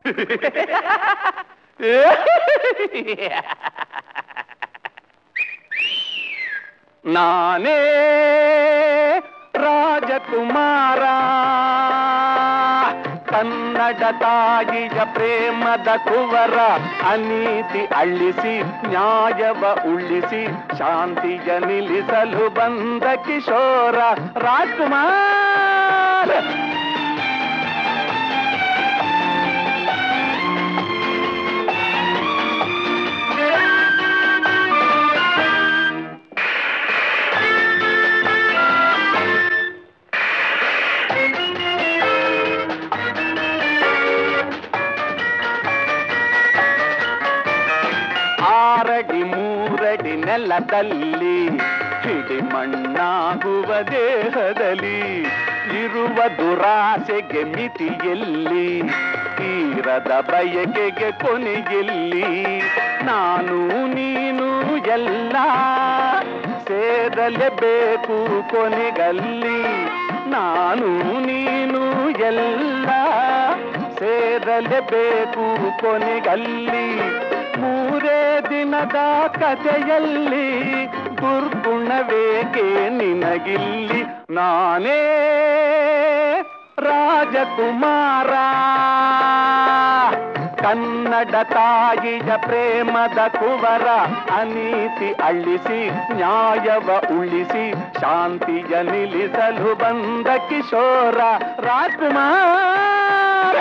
ನಾನೇ ರಾಜಕುಮಾರ, ಕನ್ನಡ ತಾಯಿಯ ಪ್ರೇಮದ ಕುವರ, ಅನೀತಿ ಅಳಿಸಿ ನ್ಯಾಯವ ಉಳಿಸಿ ಶಾಂತಿಯ ನಿಲ್ಲಿಸಲು ಬಂದ ಕಿಶೋರ ರಾಜ್ಕುಮಾರ. ಆರಡಿ ಮೂರಡಿ ನೆಲದಲ್ಲಿ ಹಿಡಿ ಮಣ್ಣಾಗುವ ದೇಹದಲ್ಲಿ ಇರುವ ದುರಾಸೆಗೆ ಮಿತಿಯಲ್ಲಿ, ತೀರದ ಬಯಕೆಗೆ ಕೊನೆಯಲ್ಲಿ, ನಾನು ನೀನು ಎಲ್ಲ ಸೇರಲೇಬೇಕು ಕೊನೆಗಲ್ಲಿ, ನಾನು ನೀನು ಎಲ್ಲ ಸೇರಲೇಬೇಕು ಕೊನೆಗಲ್ಲಿ. ಮೂರೇ ದಿನದ ಕಥೆಯಲ್ಲಿ ದುರ್ಗುಣವೇಕೆ ನಿನಗಿಲ್ಲಿ, ನಾನೇ ರಾಜಕುಮಾರ, ಕನ್ನಡ ತಾಯಿಯ ಪ್ರೇಮದ ಕುವರ, ಅನೀತಿ ಅಳಿಸಿ ನ್ಯಾಯವ ಉಳಿಸಿ ಶಾಂತಿಯ ನಿಲ್ಲಿಸಲು ಬಂದ ಕಿಶೋರ ರಾಜ್ಕುಮಾರ.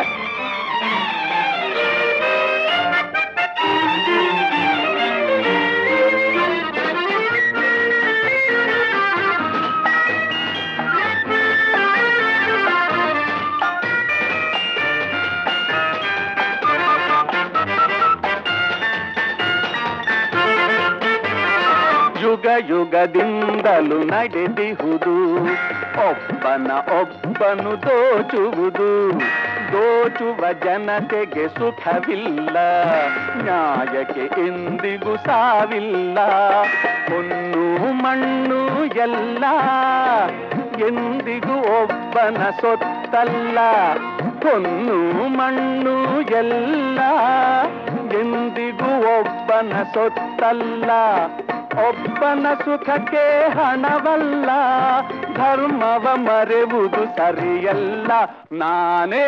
ಯುಗ ಯುಗದಿಂದಲೂ ನಡೆದಿಹುದು ಒಬ್ಬನ ಒಬ್ಬನು ದೋಚುವುದು, ದೋಚುವ ಜನತೆಗೆ ಸುಖವಿಲ್ಲ, ನ್ಯಾಯಕ್ಕೆ ಎಂದಿಗೂ ಸಾವಿಲ್ಲ. ಹೊನ್ನು ಮಣ್ಣು ಎಲ್ಲ ಎಂದಿಗೂ ಒಬ್ಬನ ಸೊತ್ತಲ್ಲ, ಹೊನ್ನು ಮಣ್ಣು ಎಲ್ಲ ಎಂದಿಗೂ ಒಬ್ಬನ ಸೊತ್ತಲ್ಲ. ಒಬ್ಬನ ಸುಖಕ್ಕೆ ಹಣವಲ್ಲ, ಧರ್ಮವ ಮರೆಯುವುದು ಸರಿಯಲ್ಲ, ನಾನೇ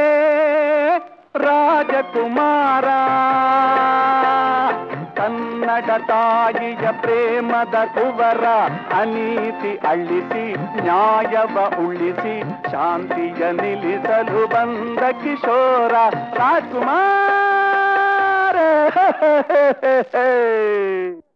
ರಾಜಕುಮಾರ, ಕನ್ನಡ ತಾಯಿಯ ಪ್ರೇಮದ ಕುವರ, ಅನೀತಿ ಅಳಿಸಿ ನ್ಯಾಯವ ಉಳಿಸಿ ಶಾಂತಿಯ ನಿಲ್ಲಿಸಲು ಬಂದ ಕಿಶೋರ ರಾಜ್ಕುಮಾರ.